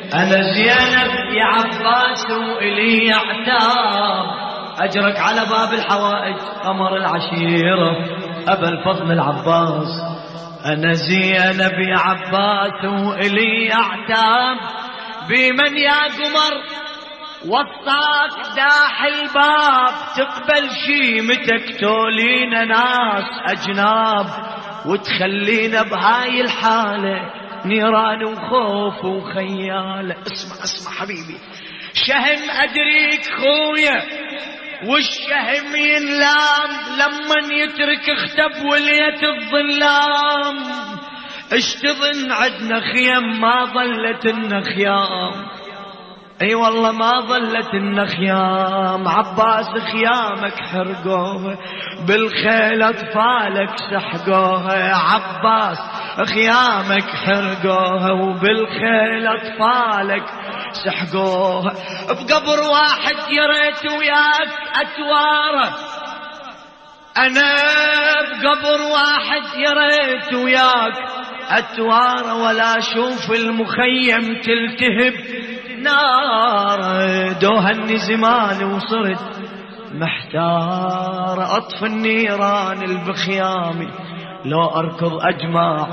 أنا زينب يا عباس وإلي عتاب، أجرك على باب الحوائج قمر العشيرة أبا الفضل العباس. أنا زينب يا عباس وإلي عتاب، بمن يا قمر وصاك داح الباب، تقبل شيمتك تولينا ناس أجناب، وتخلينا بهاي الحالة نيران وخوف وخيال. اسمع حبيبي، شهم أدريك خويا والشهم ينلام، لمن يترك اختب وليت الظلام، اشتظن عدنا خيام ما ظلت النخيام، اي والله ما ظلت النخيام. عباس خيامك حرقوها بالخيل اطفالك سحقوها، عباس خيامك حرقوها وبالخيل اطفالك سحقوها. بقبر واحد يا ريت وياك اتواره، انا بقبر واحد يا ريت وياك اتواره، ولا اشوف المخيم تلتهب نار. دوهني زمان وصرت محتار، اطفي النيران البخيامي لو اركض اجمع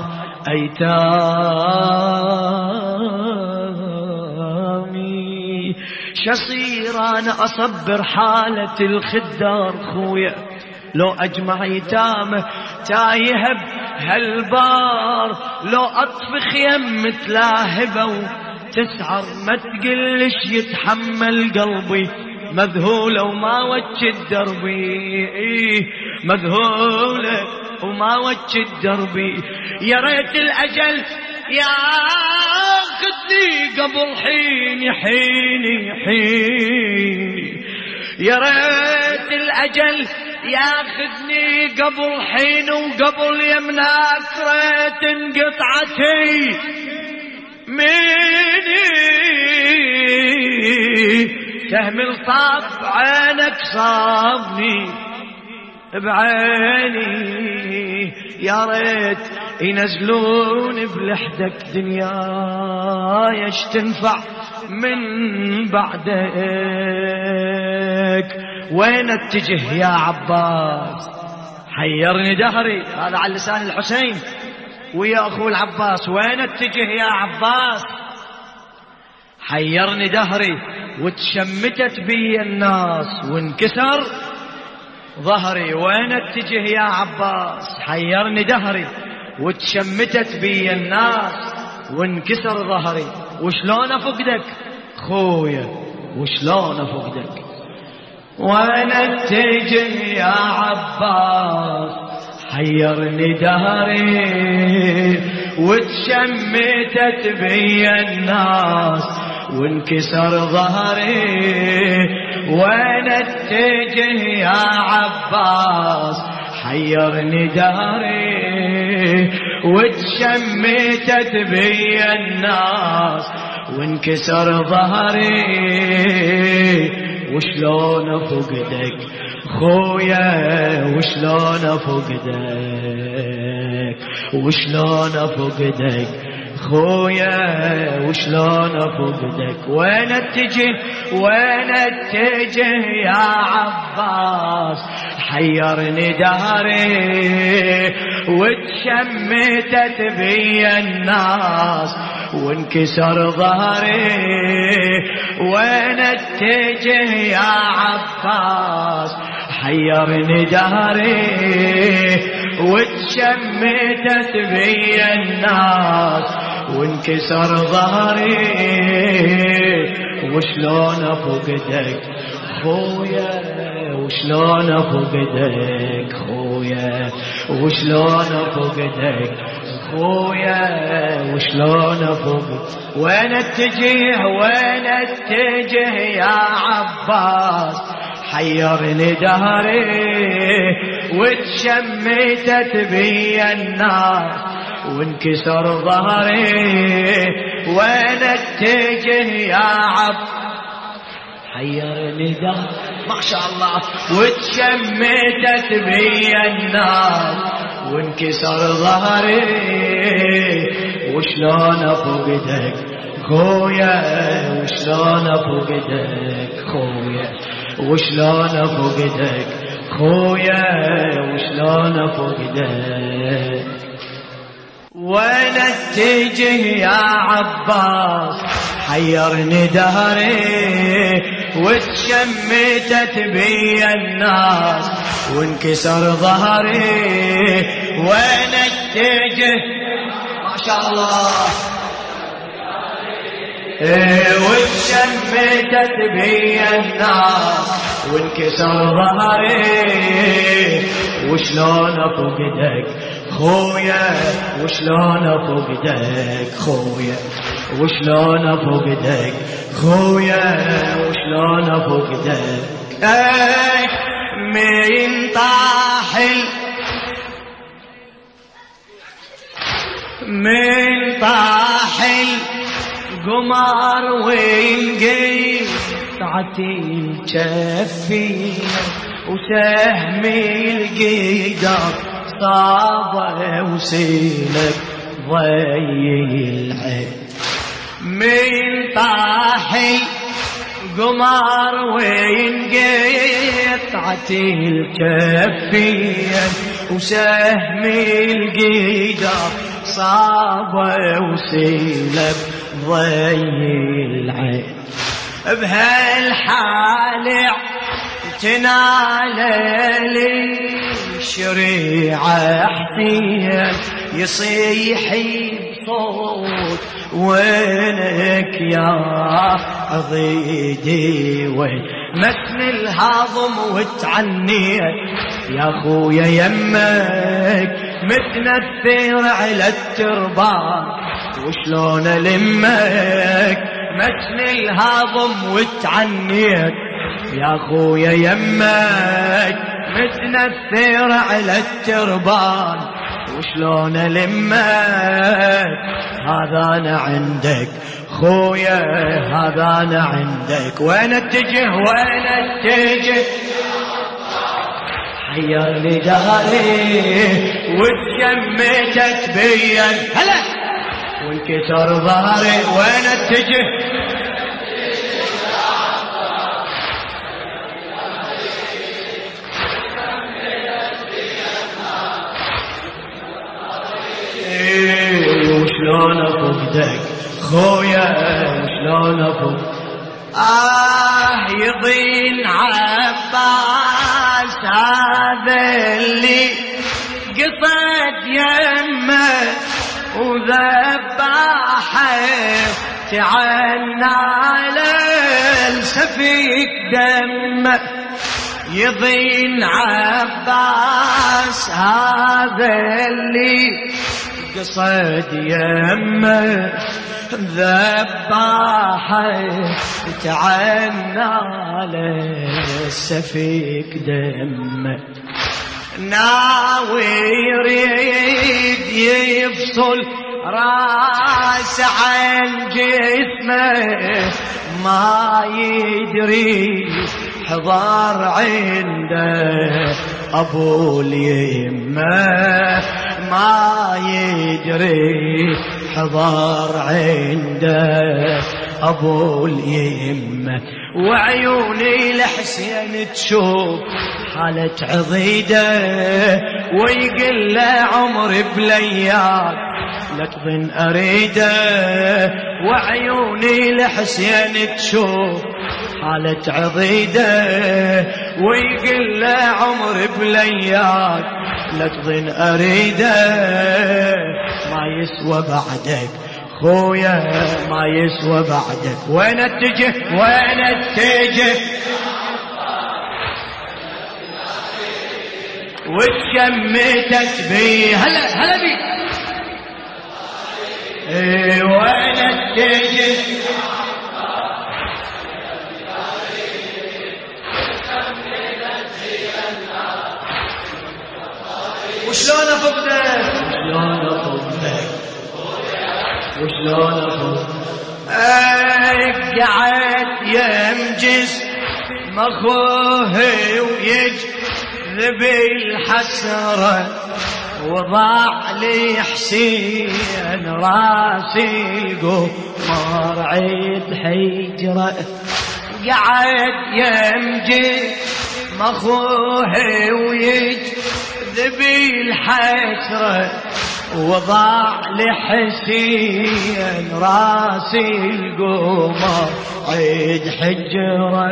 ايتامي. شصير انا اصبر حالة الخدار خويا لو اجمع ايتامه تايهب هالبار، لو اطفي خيم متلاهبه تسعر ما تقلش يتحمل قلبي، مذهولة وما وجه دربي، مذهولة وما وجه دربي. يا ريت الأجل ياخذني قبل حين يا ريت الأجل ياخذني قبل حين وقبل يمناك ريت انقطعتي مني. سهم الصاب عينك صابني بعيني، يا ريت ينزلون بلحدك دنياي اش تنفع من بعدك. وين اتجه يا عباس حيرني دهري، هذا على لسان الحسين ويا أخو العباس. وين اتجه يا عباس حيرني دهري، وتشمتت بي الناس وانكسر ظهري. وين اتجه يا عباس حيرني دهري، وتشمتت بي الناس وانكسر ظهري. وشلون افقدك خويا وشلون افقدك؟ وين اتجه يا عباس حيرني دهري، وتشمتت بي الناس وانكسر ظهري. وين اتجه يا عباس حيرني دهري، وتشمتت بي الناس وانكسر ظهري. وشلون افقدك خويا وشلون افقدك، وشلون افقدك خويا وشلون افقدك؟ وين اتجه يا عباس حيرني دهري، وتشمتت بي الناس وانكسر ظهري. وين اتجه يا عباس حيرني دهري، وتشمتت بي الناس وانكسر ظهري. وشلون افقدك خويا وشلون افقدك خويا وشلون افقدك خويا وشلون افقدك؟ وين اتجه يا عباس حيرني دهري، وتشمتت بي الناس وانكسر ظهري. وين اتجه يا حيرني دهري ما شاء الله، وتشمتت بي الناس وانكسر ظهري. وشلون افقدك خويا وشلون افقدك خويا وشلون افقدك خويا وشلون افقدك وين اتجه يا عباس حيرني دهري وتشمتت بي الناس وانكسر ظهري وين اتجه ما شاء الله وتشمتت بي الناس وانكسر ظهري وشلون افقدك خويا وشلون افقدك خويا وشلون افقدك خويا وشلون افقدك من طاحل قمر وين قطعتي الجفي وسهمي القدر صابه وسيلك ضي العين من طاحل قمر وين قطعتي الجفي وسهمي القدر صابه وسيلك ضي العين بهالحال تنال لي شريعة حسين يصيح بصوت وينك يا عضيدي وين متن الهضم وتعنيت يا خويا يمك متنثر على التربان وشلون لمك متن الهضم وتعنيت يا خويا يمك متنثر على التربان وشلون لمك هذا انا عندك خويا هذا انا عندك وين اتجه وين اتجه حيرني دهري وتشمتت بيا هلا وانكسر ظهري وين اتجه وشلون افقدك خويا وشلون افقدك يضين عباس هذا اللي قصد يمه وذباحه تعنى على السفيك دمه يضين عباس هذا اللي قصد يمه ذباحه تعنى على السفيك دمه ناوي يريد يفصل راس عن جسمه ما يدري حضار عنده ابو اليمه ما يدري حضار عنده ابو اليمه وعيوني لحسين تشوف حالة عضيده ويقل له عمري بليال لا تظن اريده وعيوني لحسين تشوف حالة عضيده ويقل له عمري بليال لا تظن اريده ما يسوى بعدك خويا ما يسوى بعدك وين اتجه وين اتجه وتشمتت بي هلا هلا بي وين اتجه وشلون افقدك وشلون افقدك وشلون افقدك قعد يمجس مخوه ويجذب الحسرة وضاع لي حسين راسي قمر عيد حجرة قعد يمجد مخوه ويجذب الحسرة وضاع لحسين راسي القمر عيد حجرة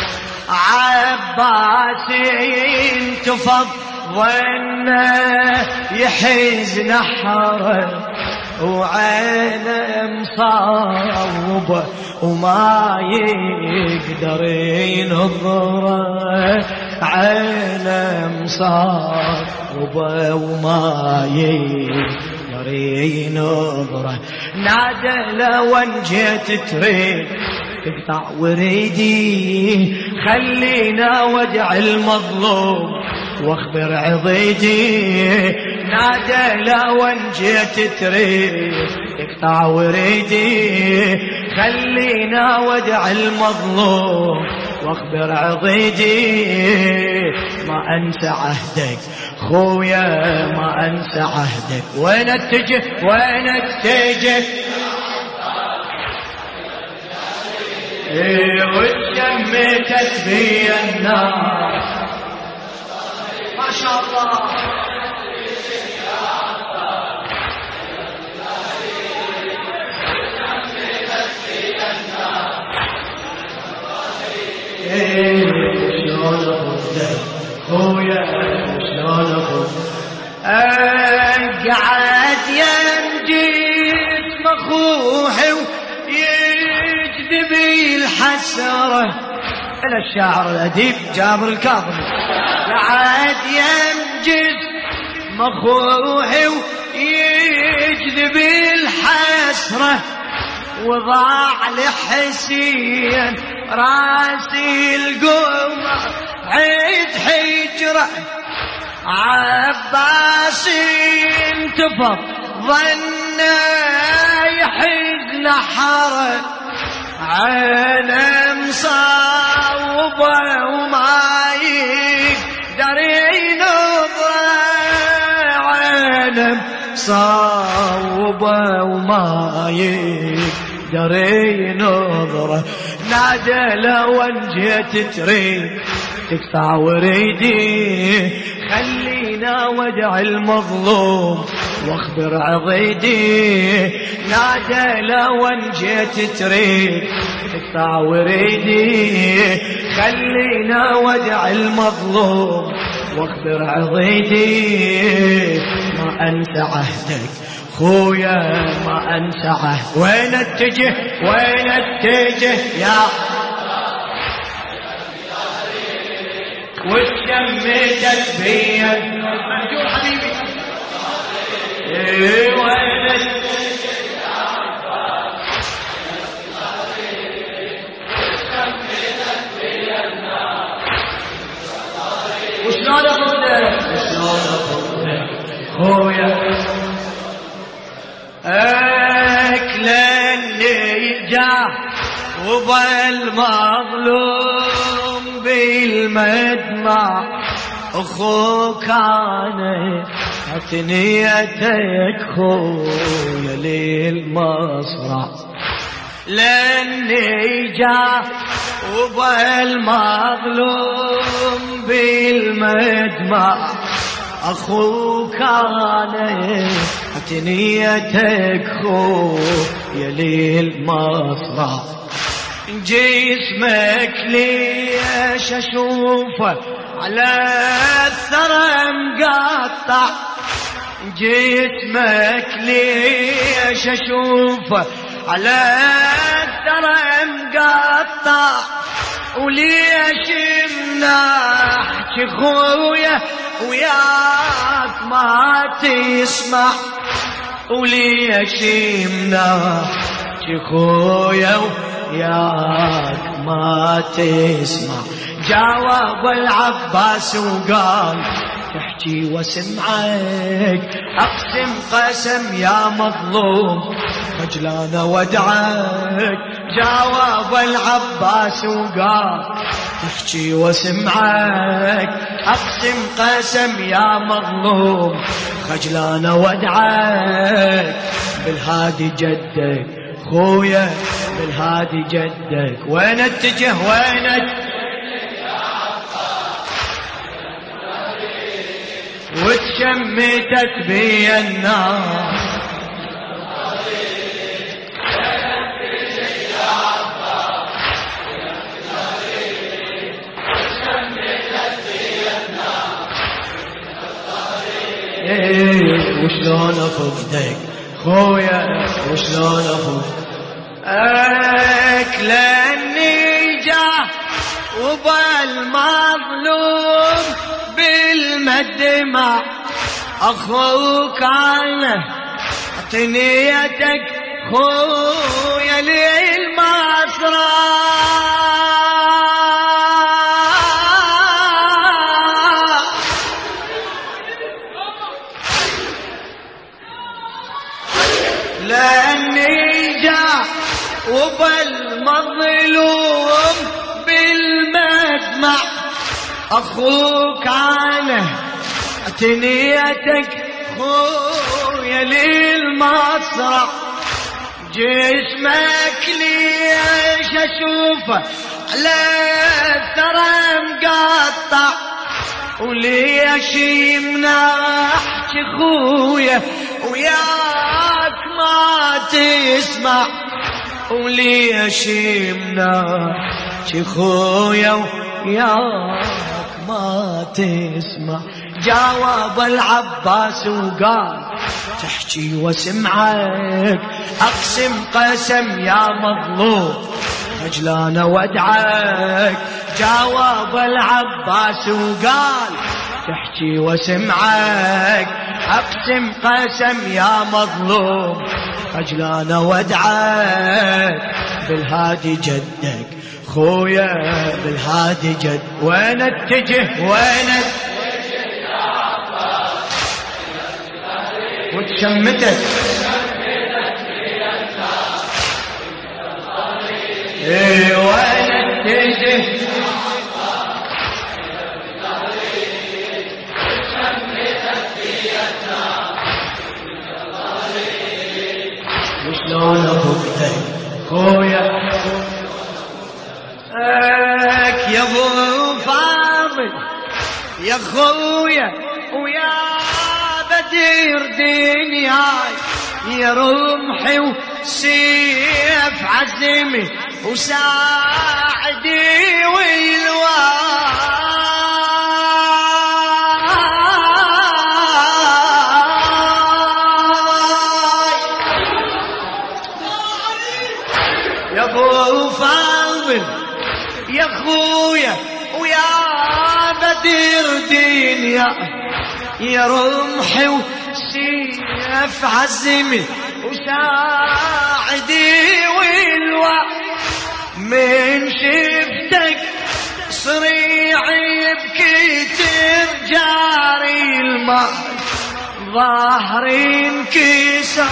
عباس انتفض ظنه يحز نحره وعينه مصابه وما يقدر ينظره عينه مصابه وما يقدر ينظره نادى لو ان جيت تريد تقطع وريدي خلينا وجع المظلوم واخبر عضيدي نادى لو ان جيت تريد تقطع وريدي خلينا وجع المظلوم واخبر عضيدي ما انسى عهدك خويا ما انسى عهدك وين اتجه وين اتجه وتشمتت بي النار ما شاء الله شلون اخذك خويا شلون اخذك قعد يمجد مخوحي ويجذب الحسره انا الشاعر الاديب جابر الكاظمي قعد يمجد مخوحي ويجذب الحسره وضاع لحسين راسي القمر عيد حجره عباس انتفض ظنه يحز نحره عينه مصوبه وما يقدر ينظره عينه مصوبه وما يقدر ينظره نادى لو ان جيت تريد تقطع وريدي خلينا وجع المظلوم واخبر عضيدي نادى لو ان جيت تريد تقطع وريدي خلينا وجع المظلوم واخبر عضيدي ما انسى عهدك خويا ما انسى عهد وين اتجه وين اتجه يا وتشمتت بي منجور حبيبي وين اتجه يا وتشمتت بي النار وشلون اخذك وشلون اخذك خويا أكلني جاه وظل مظلوم بالمدمع أخوك أنا حتنيتك خويا للمصرع لأني جاه وظل مظلوم بالمدمع أخوك أنا حتنيتك خويا للمصرع جسمك ليش أشوفه على الثرى مقطع جسمك ليش أشوفه على الثرى مقطع وليش منحكي خويا وياك ما تسمع وليش منحكي خويا وياك ما تسمع جاوب العباس وقال تحكي واسمعك اقسم قسم يا مظلوم خجلان ودعك جاوب العباس وقال تحكي وسمعك أقسم قسم يا مظلوم خجلان ودعك بالهادي جدك خويا بالهادي جدك وين اتجه وين وتشمتت بي النار وشلون افقدك خويا وشلون افقدك لاني جاه وبالمظلوم بالمدمع اخوك عنه اعطنيتك خويا للمسرح لأني جاء وبالمظلوم بالمدمع أخوك عنه اعتنيتك خويا للمسرح جسمك ليش أشوفه على الثرى مقطع وليش يمنعك خويا وياك ما تسمع وليش يمنعك خويا وياك ما تسمع جاوب العباس وقال تحكي وسمعك أقسم قسم يا مظلوم خجلان ودعك جاوب العباس وقال تحكي وسمعك أقسم قسم يا مظلوم خجلان ودعك بالهادي جدك خويا بالهادي جد وين اتجه وين وتشمتت وين اتجه وشلون افقدك خويا يا ابو فاضل يا خويا ويا بدير دنياي يا رمحي وسيف عزمي وساعدي يا ابو فاضل يا خويا ويا بدير دنيا يا رمحي وسيف عزمي وساعدي من شفتك صريعي بكتر جاري الماء ظهري انكسر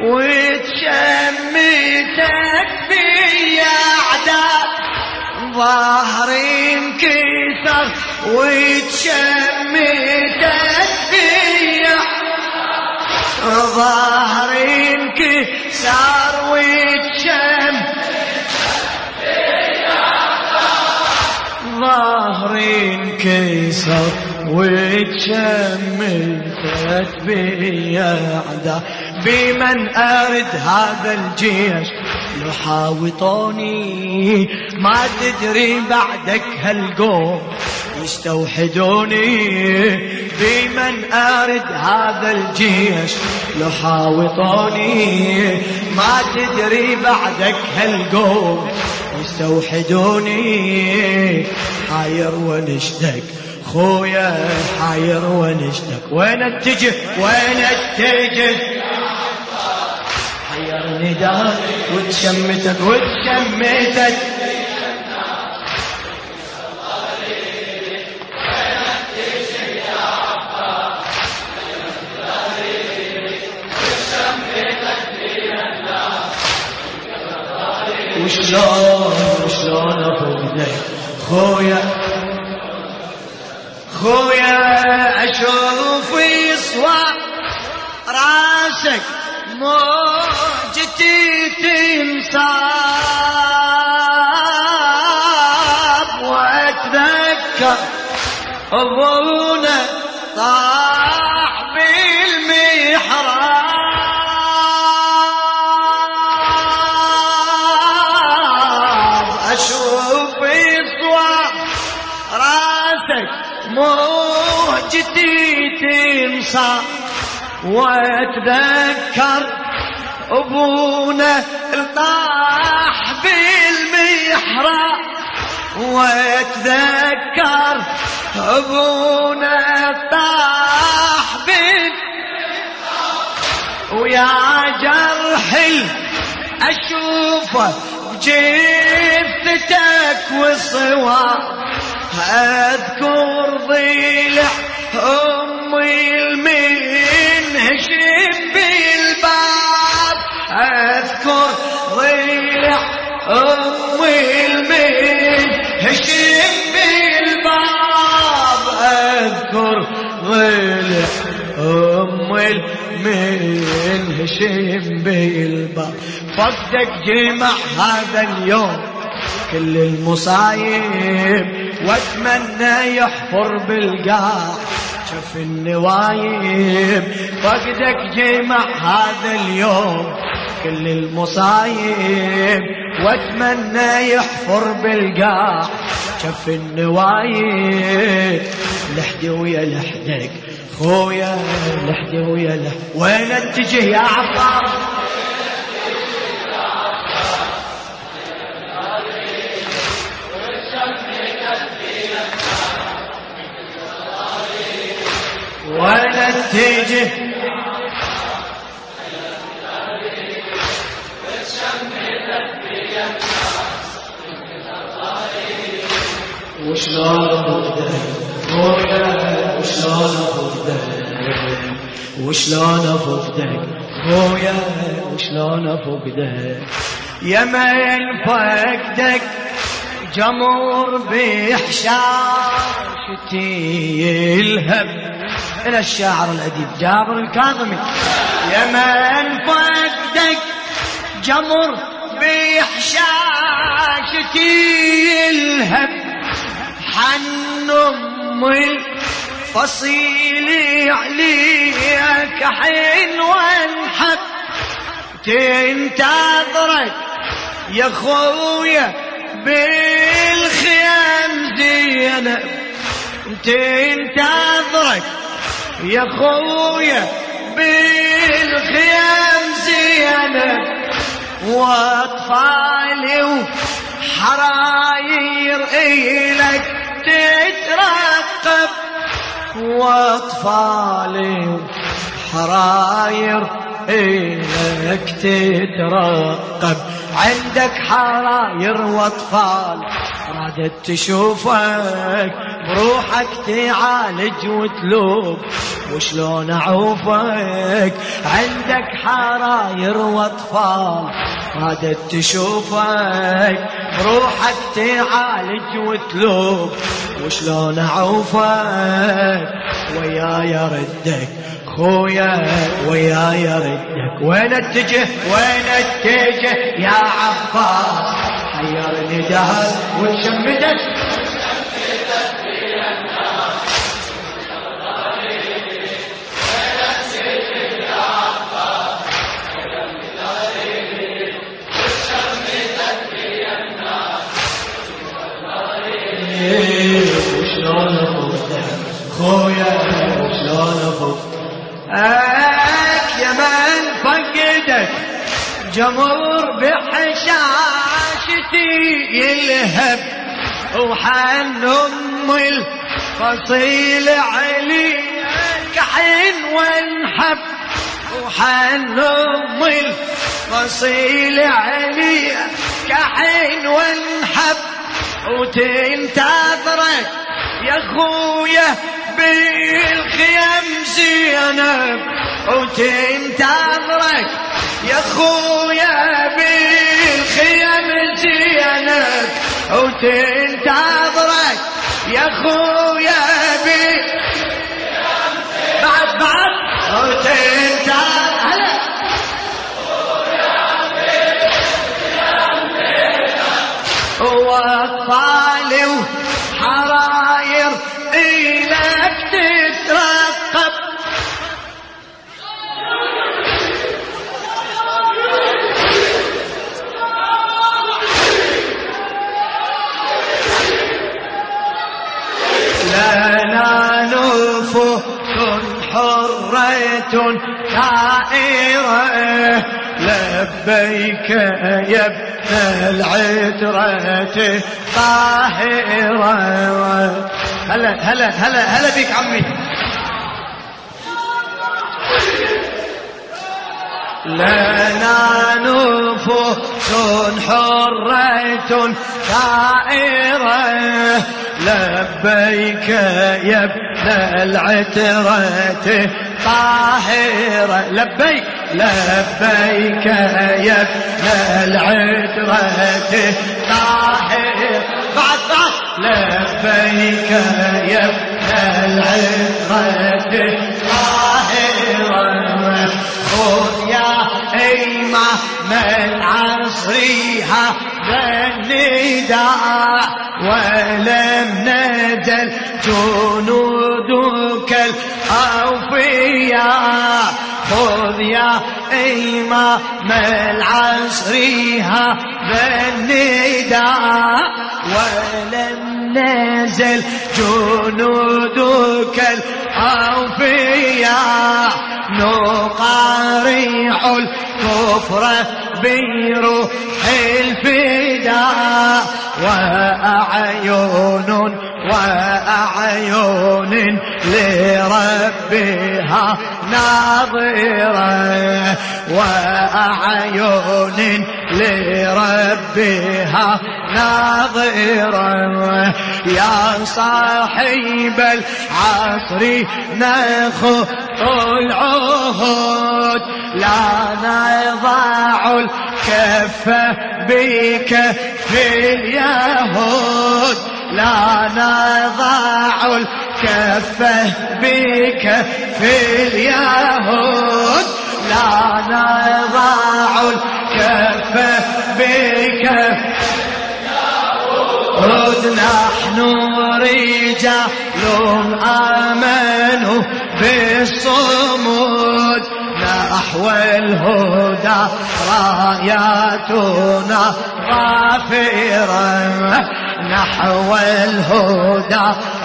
وتشمتك بي اعداء ظهري انكسر وتشمتك بي ظهري انكسر وتشمتك ظهري انكسر وتشمتت بي اعداء بمن ارد هذا الجيش يحاوطوني ما تدري بعدك هالقوم يستوحدوني بمن ارد هذا الجيش يحاوطوني ما تدري بعدك هالقوم يستوحدوني حاير ونشتك خويا حاير ونشتك وين اتجه وين اتجه حيرني دار وتشمتك وشلون افقدك خويا أشوف يصوى راسك موجتي تنصاب واتذكر أبونا طاح بالمحراب أشوف يصوى راسك موجتي تنصاب واتذكر أبونا طاح بالمحراب واتذكر أبونا طاح بالمحراب ويا جرحي أشوفه بجثتك وصواب أذكر ضلع أمي المنهشم بالباب أذكر ضلع أمي المنهشم بالباب أذكر ضلع أمي المنهشم بالباب فقدك جمع هذا اليوم كل المصايب واتمنى يحفر بالقاع شف النوايب فقدك جمع هذا اليوم كل المصايب واتمنى يحفر بالقاع شف النوايب لحدي ويا لحدك خويا لحدي ويا لحدك وين اتجه يا عباس ولا اتجه وشلون افقدك خويا وشلون افقدك وشلون افقدك خويا وشلون افقدك يا من فقدك جمر بحشاشتي الهم إلى الشاعر الأديب جابر الكاظمي يا من فقدك جمر بحشاشتي الهم حن أمي فصيلي عليك حين وانحب تنتظرك يا خويا بالخيام زينب تنتظرك يا خويا بالخيام زينب واطفالي وحراير إلك تترقب واطفالي وحراير إلك تترقب عندك حراير واطفال رادت تشوفك بروحك تعالج وتلوب وشلون اعوفك عندك حراير واطفال رادت تشوفك بروحك تعالج وتلوب وشلون اعوفك وياي ردك خويا وياي ردك وين اتجه يا عباس حيرني دهر وتشمدك وشلون افوتك خويا وشلون افوتك يا من فقدك جمر بحشاشتي يلهب وحن أمي الفصيل عليك حين وانحب وحن أمي الفصيل عليك حين وانحب وتنتظرك يا خويا بالخيام زينب وتنتظرك يا خويا بالخيام زينب وتنتظرك اخويا بعد وتنت هلا واطفالي وحراير إلك تترقب لنا نفوس حرة ثائرة لبيك يا ابن العترة طاهرة هلا هلا هلا هلا بك عمي لنا نفوس حرة ثائرة لبيك يا ابن العترة طاهرة لبيك لبيك يا ابن العترة طاهرة بعد لبيك يا ابن العترة طاهرة خذ يا إمام العصر هذا النداء ولم نزل جنودك الأوفياء خذ يا إمام العصر هذا النداء ولم نزل جنودك الأوفياء نقارع الكفر بروح الفداء وأعين لربها ناظرة وأعين لربها ناظرة يا صاحب العصر نخط العهود لا نضع الكف بكف اليهود لا نضع الكف بكف اليهود لا نضع الكف بكف اليهود نحن رجال آمنوا بالصمود نحو الهدى راياتنا ظافرة نحو الهدى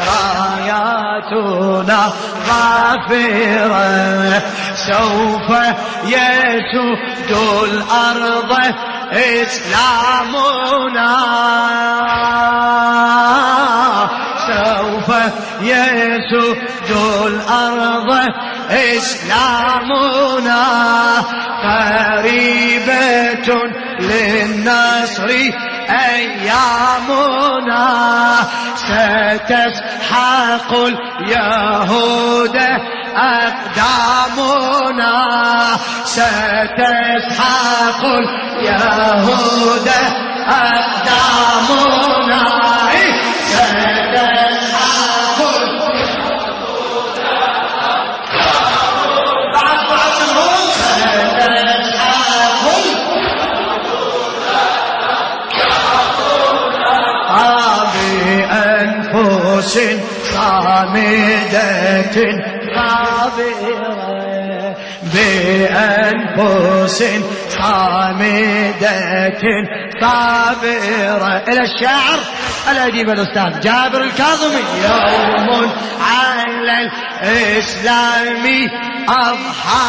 راياتنا ظافرة سوف يسود الأرض إسلامنا سوف يسود الأرض إسلامنا قريبة للنصر أيامنا ستسحق اليهود أقدامنا ستسحق اليهود أقدامنا ستسحق بأنفس صامدة غابرة بأنفس صامدة صابرة إلى الشاعر الأديب الأستاذ جابر الكاظمي يوم على الإسلام أضحى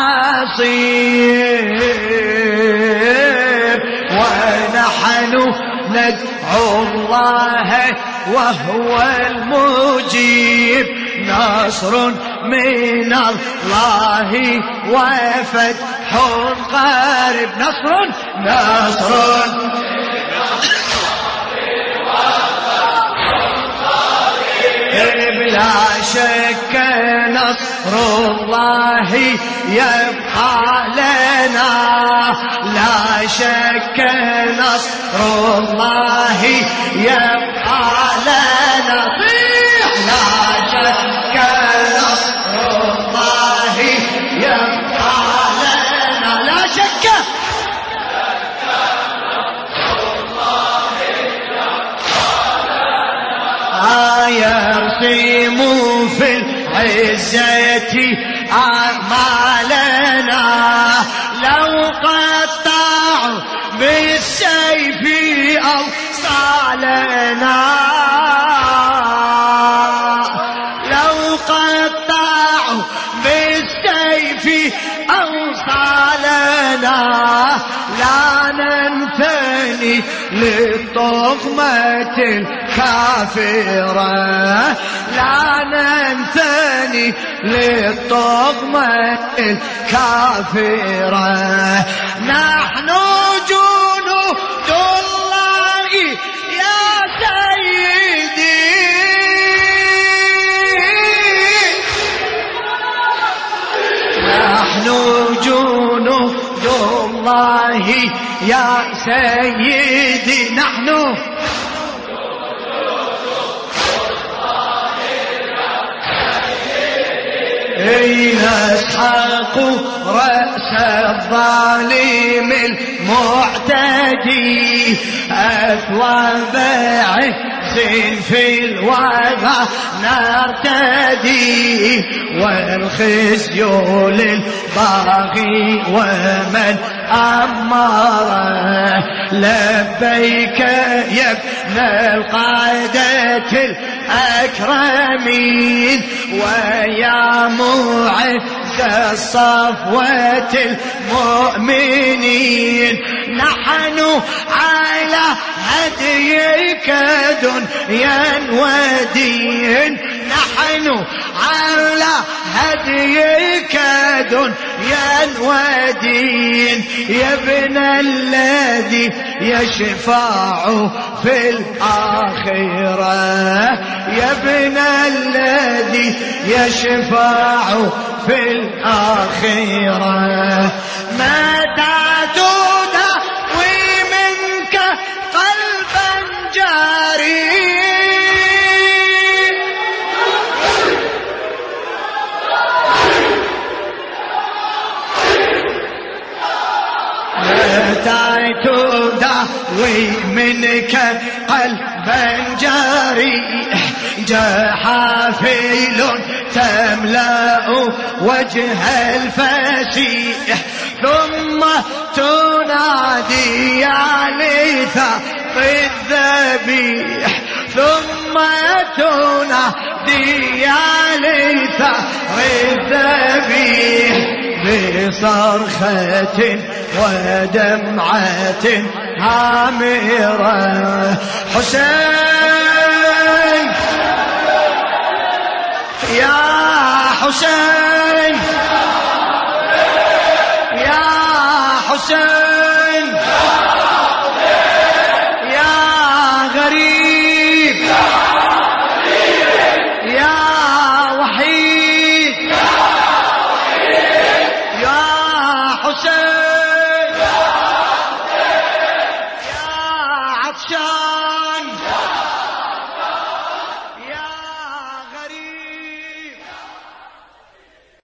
عصيب ونحن ندعو الله وهو المجيب نصر من الله وفتح قارب نصر لا شك نصر الله يبقى لنا لا شك نصر الله يبقى لنا يرسم في العزة أعمالنا لو قطعوا بالسيف أوصالنا لو قطعوا بالسيف أوصالنا لا ننثني للطغمة الكافرة لا ننثني للطغمة الكافرة نحن جنود الله يا سيدي نحن جنود الله يا سيدي نحن نسحق رأس الظالم المعتدي أثواب عز في الوغى نرتدي والخزي للباغي ومن أمره لبيك يا ابن القادة الأكرمين ويا معز الصفوة المؤمنين نحن على هديك دنيا ودين نحن على هديك دنيا ودين يا ابن الذي يشفع في الآخرة يا ابن الذي يشفع في الآخرة متى تداوي منك قلبا جاري تداوي منك قلبا جريح جحافل تملأ وجه الفسيح ثم تنادي يا لثأر الذبيح ثم تنادي يا لثأر الذبيح بصرخة ودمعة هامرة حسين يا حسين